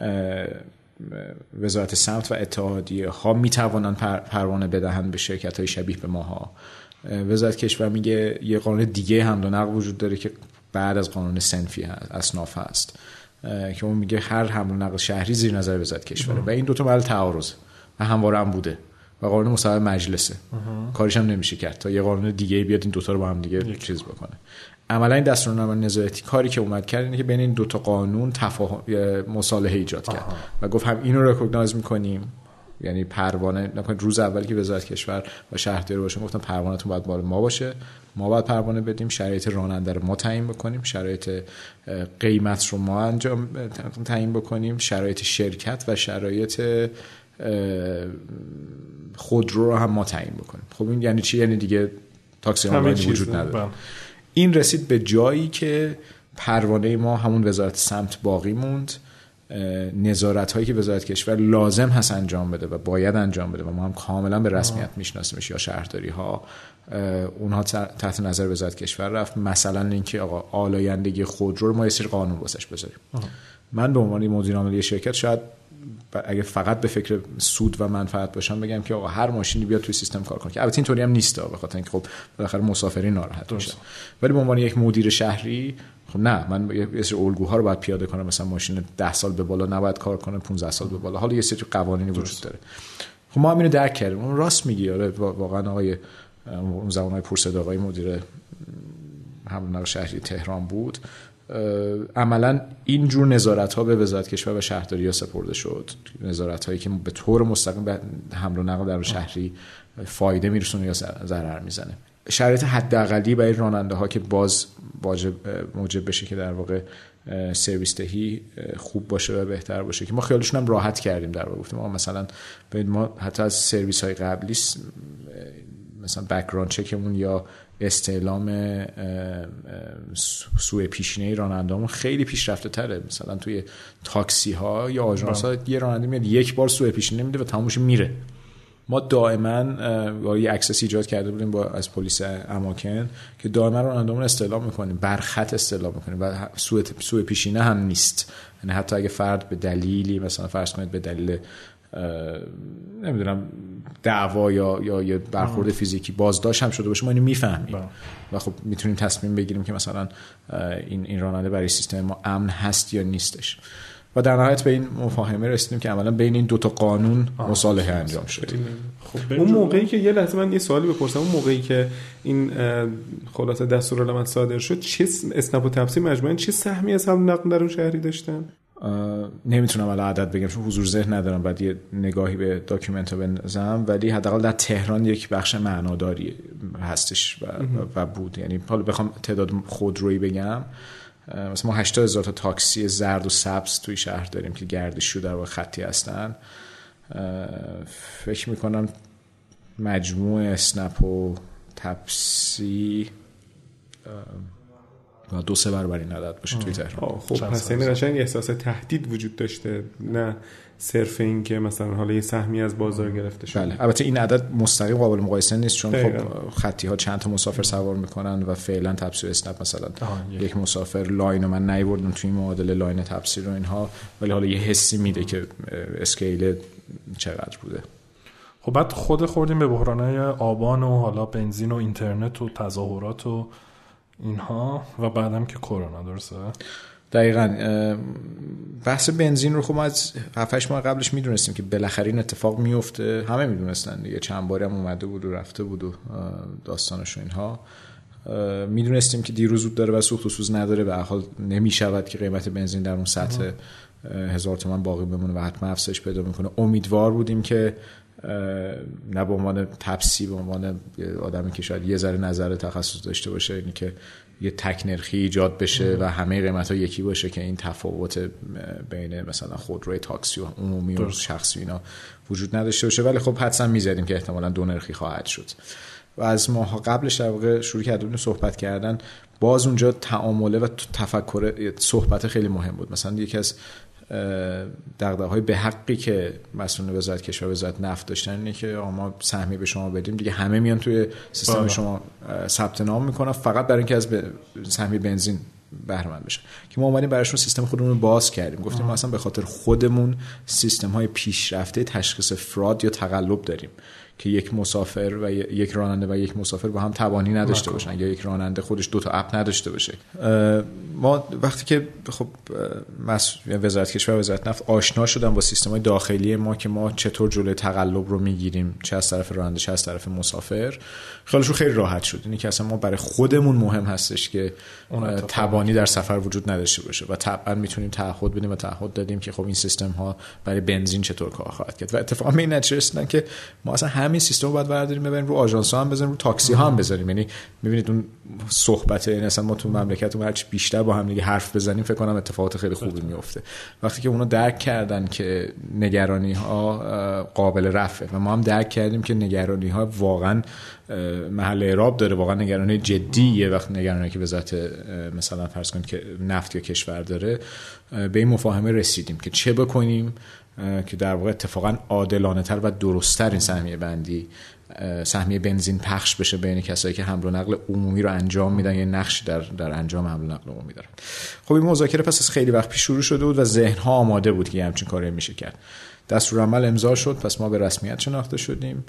وزارت سمت و اتحادیه ها میتوانن پر، پروانه بدهند به شرکت های شبیه به ماها. وزارت کشور میگه یه قانون دیگه حمل و نقل وجود داره که بعد از قانون صنفی هست، اصناف هست، که اون میگه هر حمل و نقل شهری زیر نظر وزارت کشوره و این دوتا محل تعارض و همواره هم بوده و قانون مصوب مجلسه، کارش هم نمیشه کرد تا یه قانون دیگه بیاد این دوتا رو با هم دیگه چیز بکنه. عملا این دستورالعمل نظارتی کاری که اومد کرد اینه که بین این دوتا قانون تفاهم مصالحه ایجاد کرد و گفت هم اینو ریکگنایز میکنیم، یعنی پروانه نکنید روز اولی که وزارت کشور و شهرداری باشه گفتن پروانه‌تون باید مال ما باشه، ما باید پروانه بدیم، شرایط راننده رو ما تعیین بکنیم، شرایط قیمت رو ما انجام تعیین بکنیم، شرایط شرکت و شرایط خودرو رو هم ما تعیین بکنیم. خب این یعنی چی؟ یعنی دیگه تاکسی آنلاین وجود نداره. این رسید به جایی که پروانه ما همون وزارت سمت باقی موند، نظارت هایی که وزارت کشور لازم هست انجام بده و باید انجام بده و ما هم کاملا به رسمیت میشناسیمش یا شهرداری ها، اونها تحت نظر وزارت کشور رفت. مثلا اینکه آقا آلایندگی خودرو ما یه سری قانون واسش بذاریم. من به عنوان مدیر عامل شرکت شاید اگه فقط به فکر سود و منفعت باشم بگم که آقا هر ماشینی بیاد توی سیستم کار کنه، که البته اینطوری هم نیست به خاطر اینکه خب بالاخره مسافرین ناراحت میشن، ولی به عنوان یک مدیر شهری خب نه، من یه سری الگوها رو باید پیاده کنم، مثلا ماشین ده سال به بالا نباید کار کنه، پانزده سال به بالا، حالا یه سری قوانینی وجود داره. خب ما هم اینو درک کردیم. اون راست میگی، آره واقعا آقای اون زمانهای پرصداقای مدیر حمل و نقل شهری تهران بود، عملا این جور نظارت ها به وزارت کشور و شهرداری ها سپرده شد، نظارت هایی که به طور مستقیم به حمل و نقل در شهری فایده میرسونه یا ضرر میزنه. شرایط حداقلی برای راننده ها که باز واجب موجب بشه که در واقع سرویس دهی خوب باشه و بهتر باشه، که ما خیالشون هم راحت کردیم. در واقع گفتیم ما مثلا ما حتی از سرویس های قبلی مثلا بک‌گراند چکمون یا استعلام سوء پیشینه راننده‌مون خیلی پیشرفته تره. مثلا توی تاکسی ها یا آژانس ها یه راننده میاد یک بار سوء پیشینه میده و تمومش میره. ما دائما یه اکسس ایجاد کرده بودیم با از پلیس اماکن که دائما راننده‌مون استعلام میکنیم، بر خط استعلام میکنیم و سوء سوء پیشینه هم نیست. یعنی حتی اگه فرد به دلیلی مثلا فرض کنید به دلیل نمیدونم دعوا یا یا یه برخورد فیزیکی بازداشت هم شده باشه، ما اینو میفهمیم و خب میتونیم تصمیم بگیریم که مثلا این این راننده برای سیستم ما امن هست یا نیستش. و در نهایت به این مفاهمه رسیدیم که عملا بین این دو تا قانون مصالحه انجام شد. خب اون موقعی که یه لحظه من یه سوالی بپرسم، اون موقعی که این خلاصه دستورالعمل صادر شد، چه اسنپ و تپسی مجموعاً چه سهمی از حمل نقل در اون شهری داشتن؟ نمیتونم الان عدد بگم چون حضور ذهن ندارم، بعد یه نگاهی به داکیومنت ها بندازم، ولی حداقل در تهران یک بخش معناداری هستش و, و بود. یعنی حالا بخوام تعداد خودرویی بگم، مثلا ما هشتاد هزار تا تاکسی زرد و سبز توی شهر داریم که گردشی در واقع خطی هستن. فکر میکنم مجموع اسنپ و تپسی دو سه برابر این عدد باشه توی تهران. خب پس این قشنگ احساس تهدید وجود داشته، نه صرف این که مثلا حالا یه سهمی از بازار گرفته شده. بله، البته این عدد مستقیم قابل مقایسه نیست چون خب خطی ها چند تا مسافر سوار میکنن و فعلا تپسی و اسنپ مثلا یک مسافر لاین رو من نیوردم توی معادله لاین تپسی رو اینها، ولی حالا یه حسی میده که اسکیل چقدر بوده. خب بعد خود خوردیم به بحرانای آبان و حالا بنزین و اینترنت و تظاهرات و اینها و بعدم که کرونا. درسته؟ دقیقاً. بحث بنزین رو خب ما از هفت هشت ماه قبلش میدونستیم که بالاخره این اتفاق میفته، همه میدونستن دیگه، چند باری هم اومده بود و رفته بود و داستانش و اینها. میدونستیم که دیروز زود داره و سوخت و سوز نداره، به هر حال نمیشود که قیمت بنزین در اون سطح هزار تومان باقی بمونه و حتما افزایش پیدا میکنه. امیدوار بودیم که نه به عنوان تپسی، به عنوان آدمی که شاید یه ذره نظر تخصص داشته باشه، اینی که یه تک نرخی ایجاد بشه و همه قیمت‌ها یکی باشه که این تفاوت بین مثلا خودروی تاکسی و عمومی و شخصی اینا وجود نداشته باشه، ولی خب حدساً می‌زدیم که احتمالاً دو نرخی خواهد شد. و از ماها قبلش در واقع شروع کردیم صحبت کردن. باز اونجا تعامله و تفکر صحبت خیلی مهم بود. مثلا یکی از دغدغه‌های به حقی که مسئولین وزارت کشور و وزارت نفت داشتن اینه که ما سهمیه به شما بدیم دیگه، همه میان توی سیستم باید. شما ثبت نام میکنن فقط برای اینکه از سهمیه بنزین بهره مند بشن، که ما اومدیم براشون سیستم خودمون رو باز کردیم. گفتیم ما اصلا به خاطر خودمون سیستم‌های پیشرفته تشخیص فراد یا تقلب داریم که یک مسافر و یک راننده و یک مسافر با هم توانی نداشته باشن یا یک راننده خودش دو تا اپ نداشته باشه. ما وقتی که خب وزارت کشور و وزارت نفت آشنا شدن با سیستم‌های داخلی ما که ما چطور جلوی تقلب رو میگیریم، چه از طرف راننده چه از طرف مسافر، خیلیشون خیلی راحت شد. اینی که اصلا ما برای خودمون مهم هستش که توانی در سفر وجود نداشته باشه و طبعا میتونیم تعهد بدیم و تعهد دادیم که خب این سیستم ها برای بنزین چطور کار خواهد کرد. و اتفاقا به این نتیجه رسیدن که ما اصلا همین سیستم رو باید برداریم ببریم رو آژانس ها هم بزنیم، رو تاکسی ها هم بزنیم. یعنی میبینید اون صحبت این اصلا ما تو مملکتمون هرچی بیشتر با هم دیگه حرف بزنیم فکر کنم اتفاقات خیلی خوبی میفته. وقتی که اونا درک کردن که نگرانی ها قابل رفعه و ما هم درک کردیم که نگرانی ها واقعا محل اعراب داره، واقعا نگرانی جدیه، وقت نگرانی که وزارت مثلا فرض کنید که نفت یا کشور داره، به این مفاهمه رسیدیم که چه بکنیم که در واقع اتفاقا عادلانه تر و درست تر این سهمیه بندی سهمیه بنزین پخش بشه بین کسایی که حمل و نقل عمومی رو انجام میدن یا نقش در در انجام حمل و نقل عمومی دارن. خب این مذاکره پس از خیلی وقت پیش شروع شده بود و ذهن ها آماده بود که همچین کاری میشه کرد. دستورالعمل امضا شد، پس ما به رسمیت شناخته شدیم.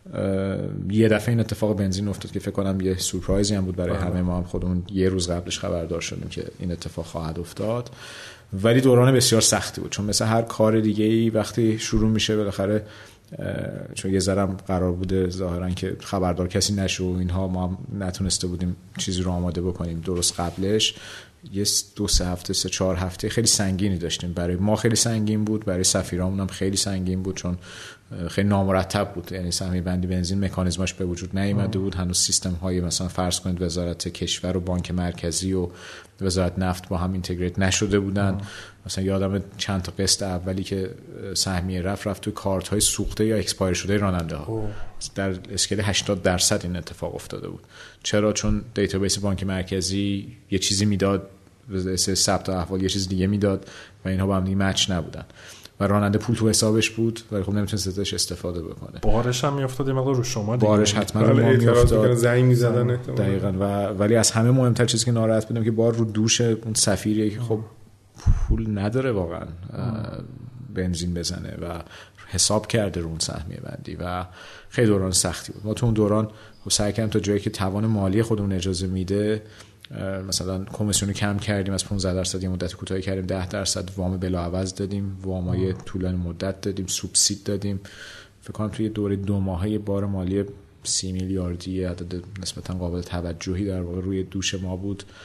یه دفعه این اتفاق بنزین افتاد که فکر کنم یه سورپرایزی هم بود برای همه ما، هم خودمون یه روز قبلش خبردار شدیم که این اتفاق خواهد افتاد. ولی دوران بسیار سختی بود، چون مثل هر کار دیگه‌ای وقتی شروع میشه بالاخره چون یه ذرم قرار بوده ظاهرا که خبردار کسی نشه و اینها، ما هم نتونسته بودیم چیزی رو آماده بکنیم درست قبلش. یه دو سه هفته سه چهار هفته خیلی سنگینی داشتیم. برای ما خیلی سنگین بود، برای سفیرامون هم خیلی سنگین بود، چون خیلی نامرتب بود. یعنی سهمیه بندی بنزین مکانیزماش به وجود نیامده بود هنوز. سیستم های مثلا فرض کنید وزارت کشور و بانک مرکزی و وزارت نفت با هم اینتگریت نشده بودن. مثلا یادم چند تا قسط اولی که سهمیه رفت رفت توی کارت های سوخته یا اکسپایر شده راننده ها. در اسکیل هشتاد درصد این اتفاق افتاده بود. چرا؟ چون دیتابیس بانک مرکزی یه چیزی میداد، واسه ثبت احوال یه چیز دیگه میداد و اینها با هم دیگه مچ نبودن و راننده پول تو حسابش بود ولی خب نمیتونست ازش استفاده بکنه. بارش هم میافتاد یه مقدار رو شما دیگه. بارش حتما رو ما میافتاد، زنگ میزدن دقیقاً. و ولی از همه مهمتر چیزی که ناراحت بودم که بار رو دوش اون سفیریه که خب پول نداره واقعا بنزین بزنه و حساب کرده رو اون سهمیه بندی و خیلی دوران سختی بود. ما تو اون دوران سعی کردیم تا جایی که توان مالی خودمون اجازه میده، مثلا کمیسیون کم کردیم، از پانزده درصد یه مدت کوتاهی کردیم ده درصد، وام بلاعوض دادیم، وامای طولانی مدت دادیم، سوبسید دادیم. فکر کنم توی دوره دو ماهه بار مالی سی میلیاردی، عدد نسبتا قابل توجهی در واقع روی دوش ما بود.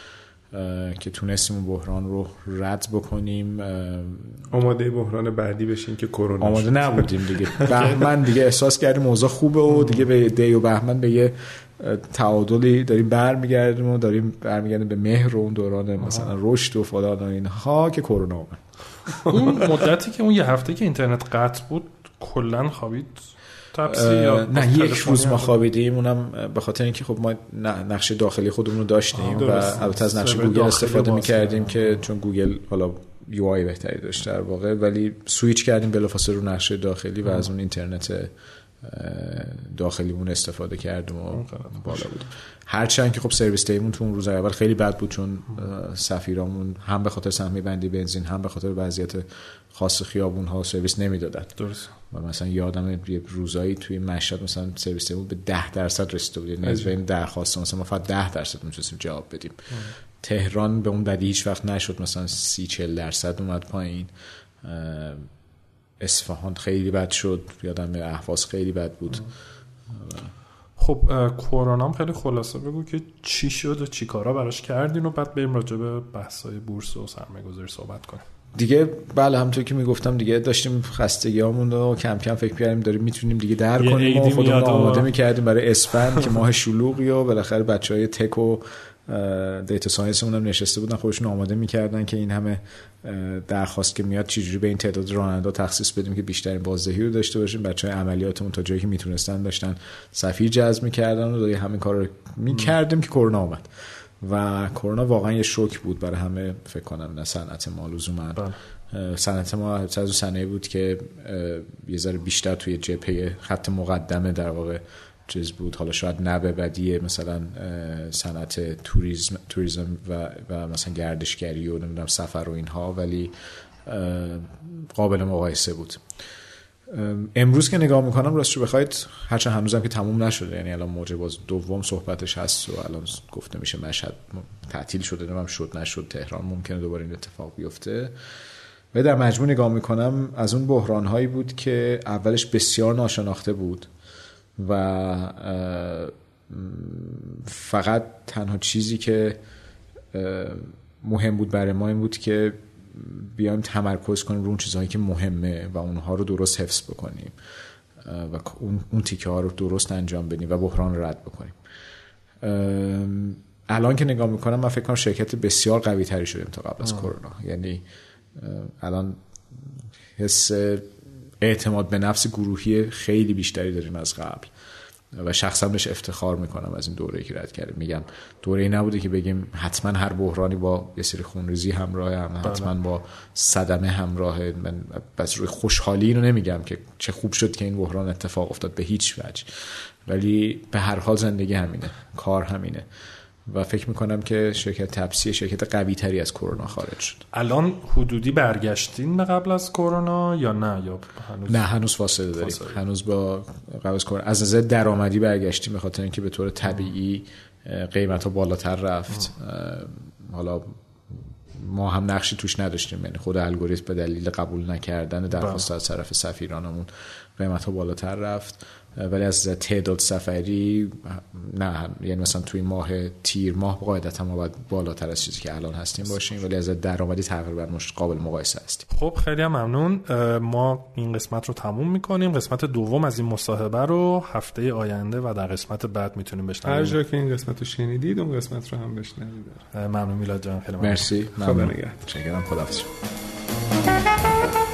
که تونستیم بحران رو رد بکنیم. آماده بحران بعدی بشیم که کرونا آماده نبودیم دیگه. بهمن دیگه احساس کردیم اوضاع خوبه و دیگه به دی و بهمن به یه تعادلی داریم برمیگردیم و داریم برمیگردیم به مهر و اون دوران مثلا رشد و فلان و اینها که کرونا اومد. اون مدتی که اون یه هفته که اینترنت قطع بود کلا خوابید یا نه یک روز ما خوابیدیم، اونم به خاطر اینکه خب ما نقشه داخلی خودمون رو داشتیم و البته از نقشه گوگل استفاده می‌کردیم که چون گوگل حالا یو آی بهتری داشت در واقع، ولی سویچ کردیم بلافاصله رو نقشه داخلی و از اون اینترنت داخلیمون استفاده کردیم و بالا بود. هرچند که خب سرویس تیمون تو اون روز اول خیلی بد بود چون سفیرامون هم به خاطر سهمیه بندی بنزین هم به خاطر وضعیت خاص خیابون ها سرویس نمیدادن. درست. و مثلا یادم یه روزایی توی مشهد مثلا سرویس تیمون به ده درصد رسیده بود، یعنی از این درخواست مثلا ما فقط ده درصد میتونستیم جواب بدیم. تهران به اون بدی هیچ وقت نشد، مثلا سی چهل درصد اومد پایین. اصفهان خیلی بد شد، یادم اهواز خیلی بد بود. خب کرونا هم خیلی خلاصه بگو که چی شد و چی کارا براش کردین و بعد بریم راجع به بحث‌های بورس و سرمایه‌گذاری صحبت کنیم. دیگه بله همونطور که میگفتم دیگه داشتیم خستگیامون رو کم کم فکر کردیم داریم میتونیم دیگه در کنیم و خودمون آماده می‌کردیم برای اسفند که ماه شلوغی و بالاخره بچهای تک و دیتا ساینس اونم نشسته بودن خودشون آماده می‌کردن که این همه درخواست که میاد چجوری به این تعداد راننده تخصیص بدیم که بیشترین بازدهی رو داشته باشیم. بچهای عملیاتمون تا جایی که میتونستن داشتن سفیر جذب می‌کردن و داشتیم همین کارا رو می‌کردیم که کرونا اومد و کرونا واقعا یه شوک بود برای همه، فکر کنم نه صنعت ما لزوما. صنعت ما از اون صنایعی بود که یه ذره بیشتر توی جبهه خط مقدمه در واقع چیز بود، حالا شاید نه به بدیه مثلا صنعت توریسم توریسم و و مثلا گردشگری و نمیدونم سفر و اینها، ولی قابل مقایسه بود. امروز که نگاه میکنم راستش بخواید هرچند هنوزم که تموم نشده، یعنی الان موج باز دوم صحبتش هست و الان گفته میشه مشهد تعطیل شده، نمیدونم شد نشد، تهران ممکنه دوباره این اتفاق بیفته. و در مجموع نگاه میکنم از اون بحران‌هایی بود که اولش بسیار ناشناخته بود و فقط تنها چیزی که مهم بود برای ما این بود که بیایم تمرکز کنیم رو اون چیزهایی که مهمه و اونها رو درست حفظ بکنیم و اون اون تیکه ها رو درست انجام بدیم و بحران رو رد بکنیم. الان که نگاه میکنم من فکر کنم شرکت بسیار قوی تری شدیم تا قبل از کرونا، یعنی الان حس اعتماد به نفس گروهی خیلی بیشتری داریم از قبل و شخصا بهش افتخار میکنم از این دوره‌ای که رد کردیم. میگم دوره‌ای نبوده که بگیم حتما هر بحرانی با یه سری خونریزی همراهه، هم حتما با صدمه همراهه. من بس روی خوشحالی اینو نمیگم که چه خوب شد که این بحران اتفاق افتاد، به هیچ وجه، ولی به هر حال زندگی همینه، کار همینه و فکر میکنم که شرکت تپسی شرکت قوی تری از کرونا خارج شد. الان حدودی برگشتین به قبل از کرونا یا نه؟ یا هنوز نه هنوز فاصله داریم، فاصله. هنوز با قبل از کرونا از نظر درآمدی برگشتیم به خاطر اینکه به طور طبیعی قیمت ها بالاتر رفت. حالا ما هم نقشی توش نداشتیم، یعنی خود الگوریتم به دلیل قبول نکردن درخواست از طرف سفیرانمون قیمت ها بالاتر رفت، ولی از تعداد سفری نه، یعنی مثلا توی ماه تیر ماه قاعدتا ما باید بالاتر از چیزی که الان هستیم باشیم، ولی از درآمدی تقریبا مش قابل مقایسه هستیم. خب خیلی هم ممنون. ما این قسمت رو تموم میکنیم. قسمت دوم از این مصاحبه رو هفته آینده و در قسمت بعد میتونیم بشنویم. هر جا که این قسمت رو شنیدید اون قسمت رو هم بشنوید. ممنون میلاد جان، خیلی ممنون. مرسی. خدا نگهدار. چکرم. خداحافظ.